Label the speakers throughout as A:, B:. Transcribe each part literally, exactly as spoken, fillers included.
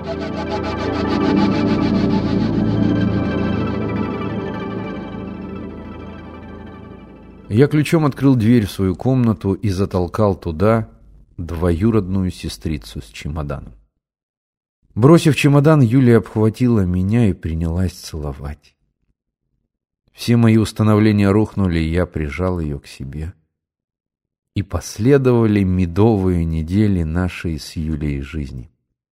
A: Я ключом открыл дверь в свою комнату и затолкал туда двоюродную сестрицу с чемоданом. Бросив чемодан, Юлия обхватила меня и принялась целовать. Все мои установления рухнули, и я прижал ее к себе. И последовали медовые недели нашей с Юлией жизни.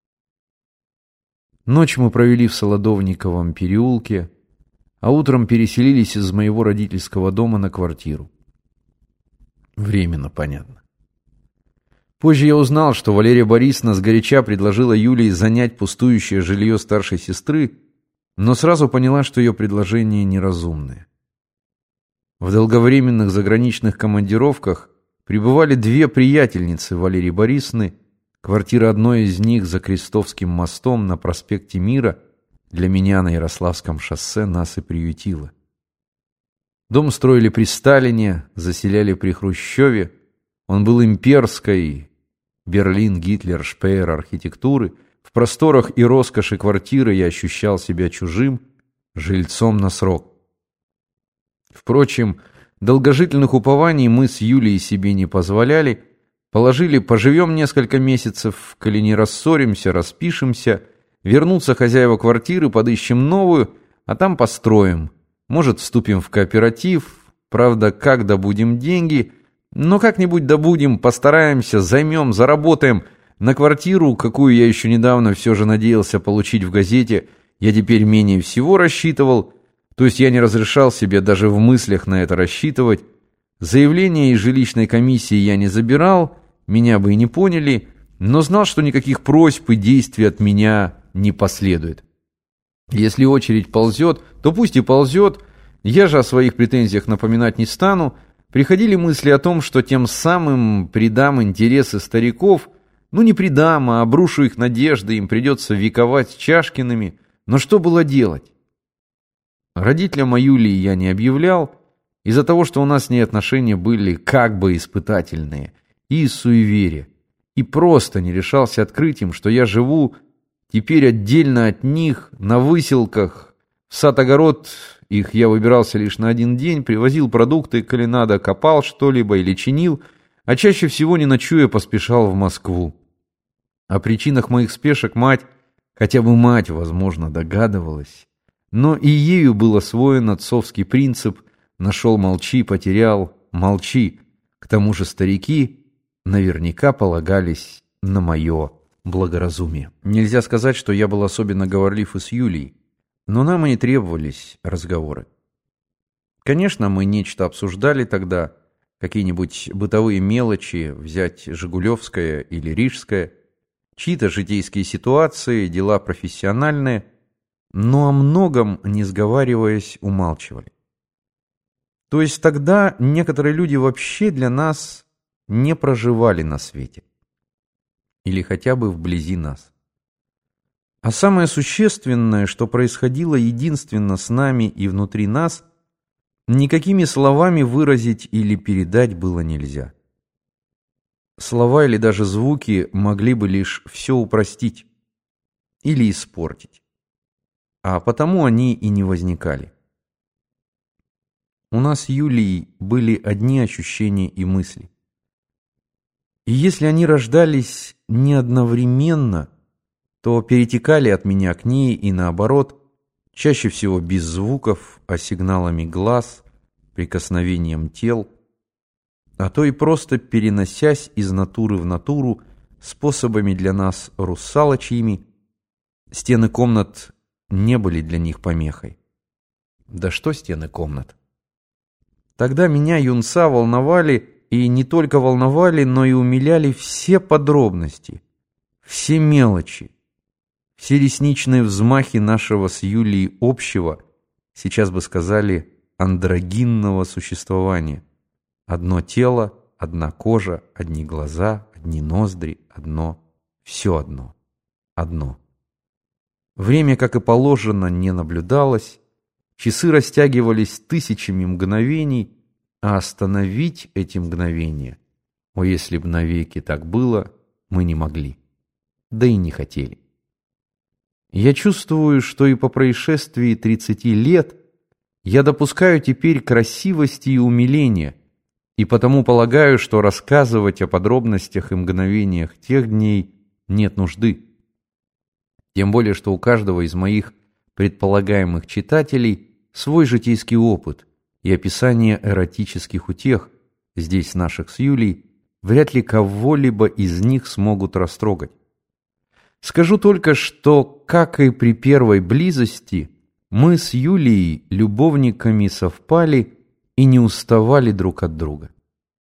A: Ночь мы провели в Солодовниковом переулке, а утром переселились из моего родительского дома на квартиру. Временно, понятно. Позже я узнал, что Валерия Борисовна сгоряча предложила Юлии занять пустующее жилье старшей сестры, но сразу поняла, что ее предложение неразумное. В долговременных заграничных командировках пребывали две приятельницы Валерии Борисовны, квартира одной из них за Крестовским мостом на проспекте Мира для меня на Ярославском шоссе нас и приютила. Дом строили при Сталине, заселяли при Хрущеве. Он был имперской, Берлин, Гитлер, Шпеер архитектуры. В просторах и роскоши квартиры я ощущал себя чужим, жильцом на срок. Впрочем, долгожительных упований мы с Юлией себе не позволяли. Положили, поживем несколько месяцев, коли не рассоримся, распишемся, вернутся хозяева квартиры, подыщем новую, а там построим. Может, вступим в кооператив, правда, как добудем деньги, но как-нибудь добудем, постараемся, займем, заработаем. На квартиру, какую я еще недавно все же надеялся получить в газете, я теперь менее всего рассчитывал, то есть я не разрешал себе даже в мыслях на это рассчитывать. Заявление из жилищной комиссии я не забирал, меня бы и не поняли, но знал, что никаких просьб и действий от меня не последует. Если очередь ползет, то пусть и ползет, я же о своих претензиях напоминать не стану. Приходили мысли о том, что тем самым предам интересы стариков, ну не предам, а обрушу их надежды, им придется вековать с Чашкиными, но что было делать? Родителям о Юлии я не объявлял, из-за того, что у нас с ней отношения были как бы испытательные, и из суеверия, и просто не решался открыть им, что я живу теперь отдельно от них, на выселках, в сад-огород их я выбирался лишь на один день, привозил продукты, коли надо, копал что-либо или чинил, а чаще всего не ночуя поспешал в Москву. О причинах моих спешек мать, хотя бы мать, возможно, догадывалась, но и ею был освоен отцовский принцип «нашел, молчи, потерял, молчи». К тому же старики наверняка полагались на мое благоразумие. Нельзя сказать, что я был особенно говорлив и с Юлией, но нам и не требовались разговоры. Конечно, мы нечто обсуждали тогда, какие-нибудь бытовые мелочи, взять Жигулевское или Рижское, чьи-то житейские ситуации, дела профессиональные, но о многом, не сговариваясь, умалчивали. То есть тогда некоторые люди вообще для нас не проживали на свете. Или хотя бы вблизи нас. А самое существенное, что происходило единственно с нами и внутри нас, никакими словами выразить или передать было нельзя. Слова или даже звуки могли бы лишь все упростить или испортить, а потому они и не возникали. У нас с Юлией были одни ощущения и мысли. И если они рождались не одновременно, то перетекали от меня к ней и наоборот, чаще всего без звуков, а сигналами глаз, прикосновением тел, а то и просто переносясь из натуры в натуру способами для нас русалочьими. Стены комнат не были для них помехой. Да что стены комнат? Тогда меня, юнца, волновали, и не только волновали, но и умиляли все подробности, все мелочи, все ресничные взмахи нашего с Юлией общего, сейчас бы сказали, андрогинного существования. Одно тело, одна кожа, одни глаза, одни ноздри, одно, все одно, одно. Время, как и положено, не наблюдалось, часы растягивались тысячами мгновений, а остановить эти мгновения, о, если б навеки так было, мы не могли, да и не хотели. Я чувствую, что и по происшествии тридцати лет я допускаю теперь красивости и умиления, и потому полагаю, что рассказывать о подробностях и мгновениях тех дней нет нужды. Тем более, что у каждого из моих предполагаемых читателей свой житейский опыт, и описание эротических утех, здесь наших с Юлией, вряд ли кого-либо из них смогут растрогать. Скажу только, что, как и при первой близости, мы с Юлией любовниками совпали и не уставали друг от друга.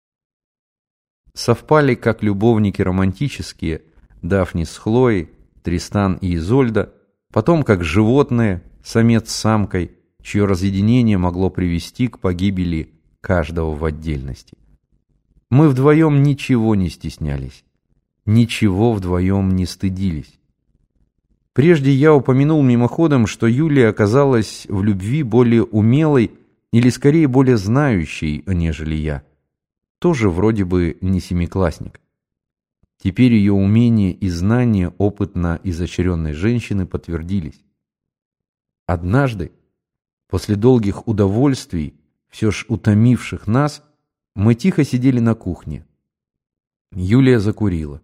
A: Совпали как любовники романтические, Дафни с Хлоей, Тристан и Изольда, потом как животные, самец с самкой, чье разъединение могло привести к погибели каждого в отдельности. Мы вдвоем ничего не стеснялись, ничего вдвоем не стыдились. Прежде я упомянул мимоходом, что Юлия оказалась в любви более умелой или скорее более знающей, нежели я. Тоже вроде бы не семиклассник. Теперь ее умение и знания опытно изощренной женщины подтвердились. Однажды, после долгих удовольствий, все ж утомивших нас, мы тихо сидели на кухне. Юлия закурила.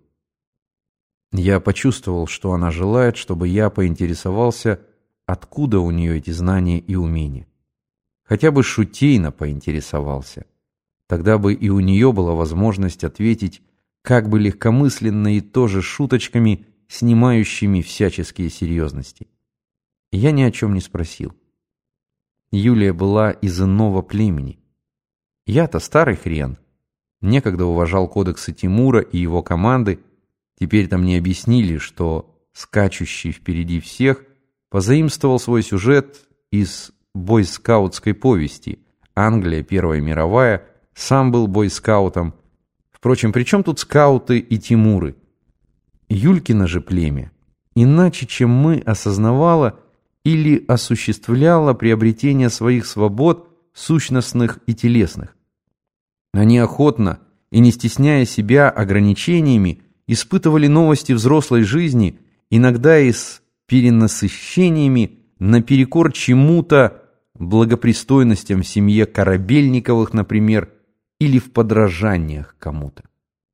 A: Я почувствовал, что она желает, чтобы я поинтересовался, откуда у нее эти знания и умения. Хотя бы шутейно поинтересовался. Тогда бы и у нее была возможность ответить, как бы легкомысленно и тоже шуточками, снимающими всяческие серьезности. Я ни о чем не спросил. Юлия была из иного племени. Я-то старый хрен. Некогда уважал кодексы Тимура и его команды. Теперь-то мне объяснили, что скачущий впереди всех позаимствовал свой сюжет из бойскаутской повести «Англия, Первая мировая», сам был бойскаутом. Впрочем, при чем тут скауты и Тимуры? Юлькино же племя, иначе чем мы, осознавало или осуществляло приобретение своих свобод сущностных и телесных. Они охотно и не стесняя себя ограничениями испытывали новости взрослой жизни, иногда и с перенасыщениями наперекор чему-то, благопристойностям в семье Корабельниковых, например, или в подражаниях кому-то.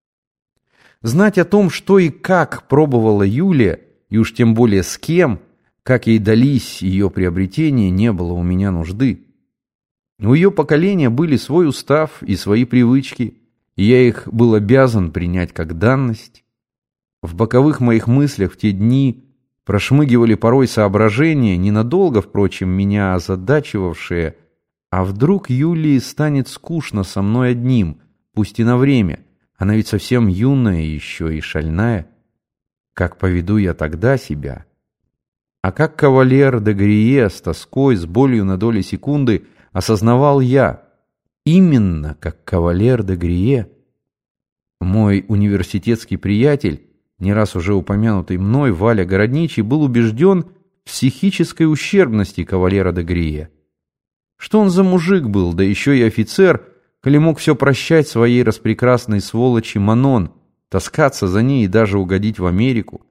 A: Знать о том, что и как пробовала Юлия, и уж тем более с кем, как ей дались ее приобретения, не было у меня нужды. У ее поколения были свой устав и свои привычки, и я их был обязан принять как данность. В боковых моих мыслях в те дни прошмыгивали порой соображения, ненадолго, впрочем, меня озадачивавшие, а вдруг Юлии станет скучно со мной одним, пусть и на время, она ведь совсем юная еще и шальная. Как поведу я тогда себя? А как кавалер де Грие с тоской, с болью на доли секунды осознавал я, именно как кавалер де Грие. Мой университетский приятель, не раз уже упомянутый мной, Валя Городничий, был убежден в психической ущербности кавалера де Грие. Что он за мужик был, да еще и офицер, коли мог все прощать своей распрекрасной сволочи Манон, таскаться за ней и даже угодить в Америку.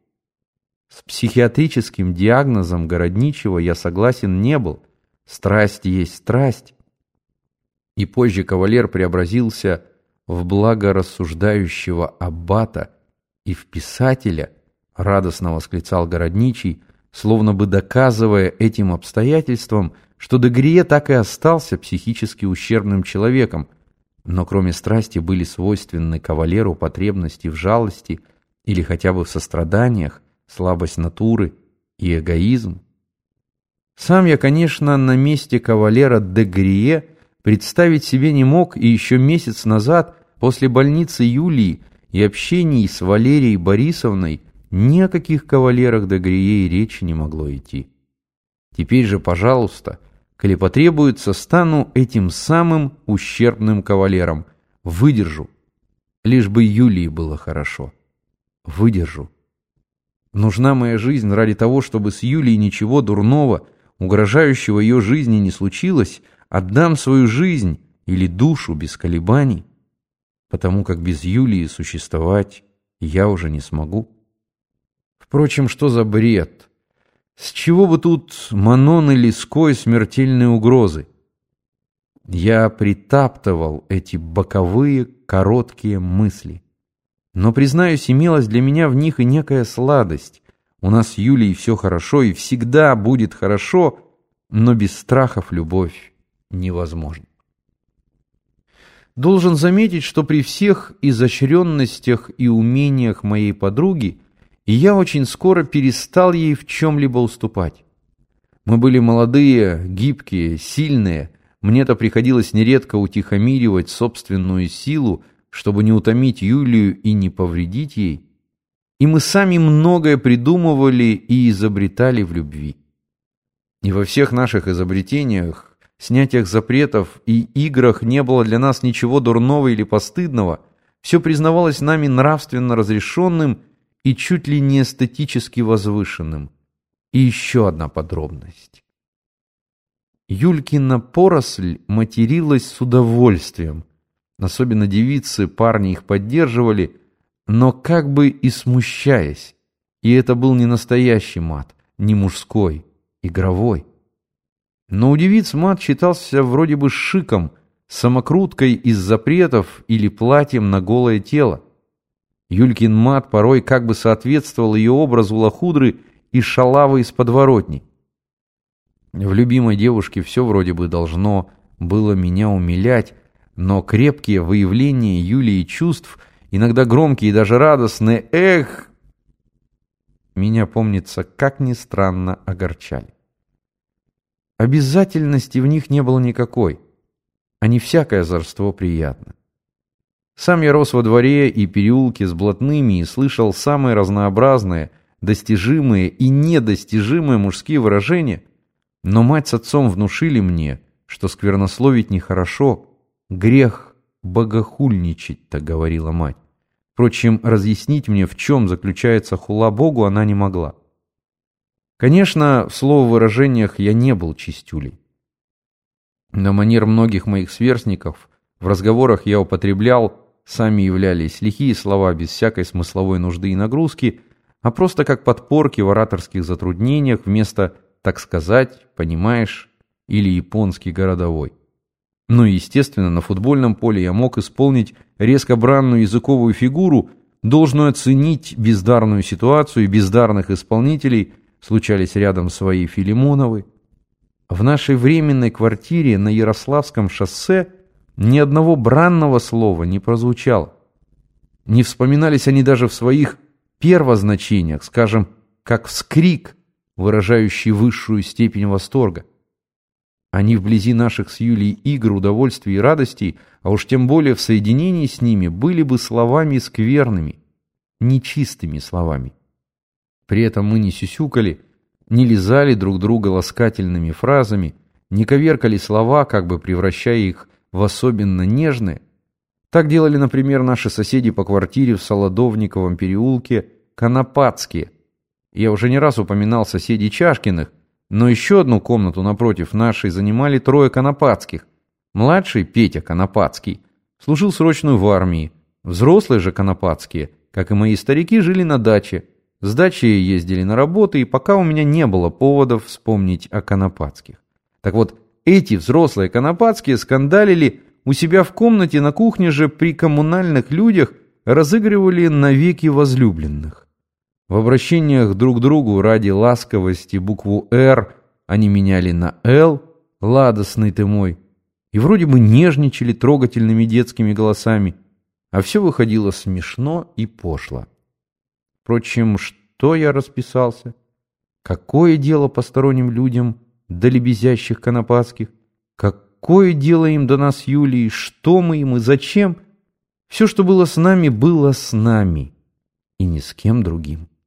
A: С психиатрическим диагнозом Городничего я согласен не был. Страсть есть страсть. И позже кавалер преобразился в благорассуждающего аббата и в писателя, радостно восклицал Городничий, словно бы доказывая этим обстоятельством, что де Грие так и остался психически ущербным человеком, но кроме страсти были свойственны кавалеру потребности в жалости или хотя бы в состраданиях, слабость натуры и эгоизм. Сам я, конечно, на месте кавалера де Грие представить себе не мог, и еще месяц назад, после больницы Юлии и общений с Валерией Борисовной, ни о каких кавалерах де Грие и речи не могло идти. Теперь же, пожалуйста, коли потребуется, стану этим самым ущербным кавалером. Выдержу. Лишь бы Юлии было хорошо. Выдержу. Нужна моя жизнь ради того, чтобы с Юлией ничего дурного, угрожающего ее жизни не случилось, отдам свою жизнь или душу без колебаний, потому как без Юлии существовать я уже не смогу. Впрочем, что за бред? С чего бы тут Манон или Ской смертельные угрозы? Я притаптывал эти боковые, короткие мысли. Но, признаюсь, имелась для меня в них и некая сладость. У нас с Юлией все хорошо и всегда будет хорошо, но без страхов любовь невозможна. Должен заметить, что при всех изощренностях и умениях моей подруги я очень скоро перестал ей в чем-либо уступать. Мы были молодые, гибкие, сильные. Мне-то приходилось нередко утихомиривать собственную силу, чтобы не утомить Юлию и не повредить ей. И мы сами многое придумывали и изобретали в любви. И во всех наших изобретениях, снятиях запретов и играх не было для нас ничего дурного или постыдного. Все признавалось нами нравственно разрешенным и чуть ли не эстетически возвышенным. И еще одна подробность. Юлькина поросль материлась с удовольствием. Особенно девицы, парни их поддерживали, но как бы и смущаясь. И это был не настоящий мат, не мужской, игровой. Но у девиц мат считался вроде бы шиком, самокруткой из запретов или платьем на голое тело. Юлькин мат порой как бы соответствовал ее образу лохудры и шалавы из подворотни. В любимой девушке все вроде бы должно было меня умилять, но крепкие выявления Юлии чувств, иногда громкие и даже радостные, эх, меня, помнится, как ни странно, огорчали. Обязательности в них не было никакой, а не всякое озорство приятно. Сам я рос во дворе и переулке с блатными и слышал самые разнообразные, достижимые и недостижимые мужские выражения, но мать с отцом внушили мне, что сквернословить нехорошо, грех богохульничать-то, говорила мать. Впрочем, разъяснить мне, в чем заключается хула Богу, она не могла. Конечно, в слововыражениях я не был чистюлей. На манер многих моих сверстников в разговорах я употреблял, сами являлись лихие слова без всякой смысловой нужды и нагрузки, а просто как подпорки в ораторских затруднениях вместо «так сказать», «понимаешь» или «японский городовой». Ну и, естественно, на футбольном поле я мог исполнить резко бранную языковую фигуру, должную оценить бездарную ситуацию и бездарных исполнителей, случались рядом свои Филимоновы. В нашей временной квартире на Ярославском шоссе ни одного бранного слова не прозвучало. Не вспоминались они даже в своих первозначениях, скажем, как вскрик, выражающий высшую степень восторга. Они вблизи наших с Юлией игр, удовольствий и радостей, а уж тем более в соединении с ними, были бы словами скверными, нечистыми словами. При этом мы не сюсюкали, не лизали друг друга ласкательными фразами, не коверкали слова, как бы превращая их в особенно нежные. Так делали, например, наши соседи по квартире в Солодовниковом переулке Конопатские. Я уже не раз упоминал соседей Чашкиных, но еще одну комнату напротив нашей занимали трое Конопатских. Младший, Петя Конопатский, служил срочную в армии. Взрослые же Конопатские, как и мои старики, жили на даче. С дачи ездили на работы, и пока у меня не было поводов вспомнить о Конопатских. Так вот, эти взрослые Конопатские скандалили у себя в комнате, на кухне же при коммунальных людях разыгрывали навеки возлюбленных. В обращениях друг к другу ради ласковости букву «Р» они меняли на «Л», «Ладостный ты мой», и вроде бы нежничали трогательными детскими голосами, а все выходило смешно и пошло. Впрочем, что я расписался? Какое дело посторонним людям до лебезящих Конопатских? Какое дело им до нас, Юлии? Что мы им и зачем? Все, что было с нами, было с нами, и ни с кем другим.